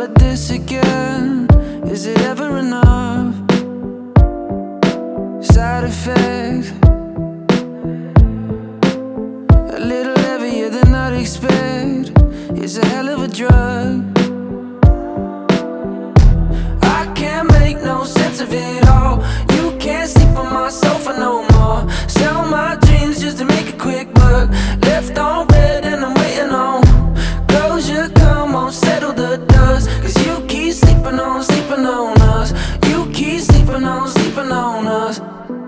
start this again. Is it ever enough? Side effect, a little heavier than I'd expect. It's a hell of a drug. I can't make no sense of it all. You can't sleep on my sofa no more. Sell my dreams just to make a quick buck. Left on red and I'm waiting on closure. Come on, settle the dust. Cause you keep sleeping on us. You keep sleeping on us.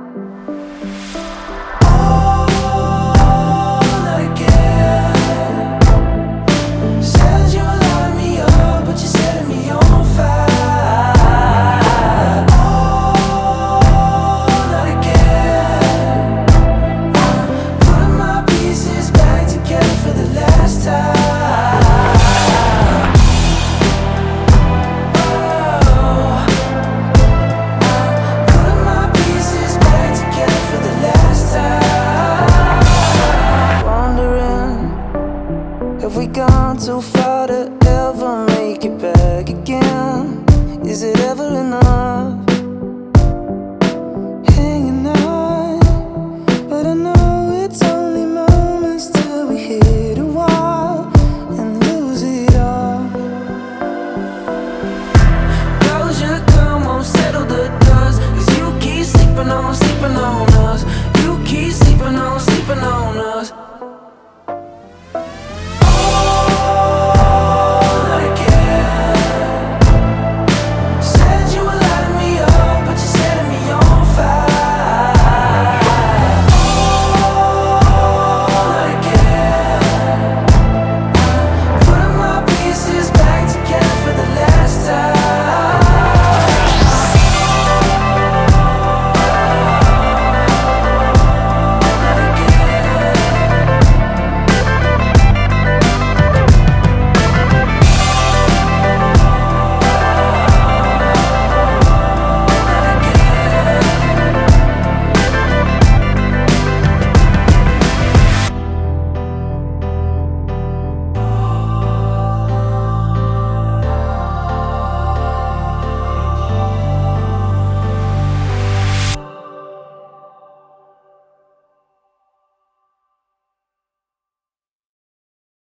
Have we gone too far to ever make it back again? Is it ever enough?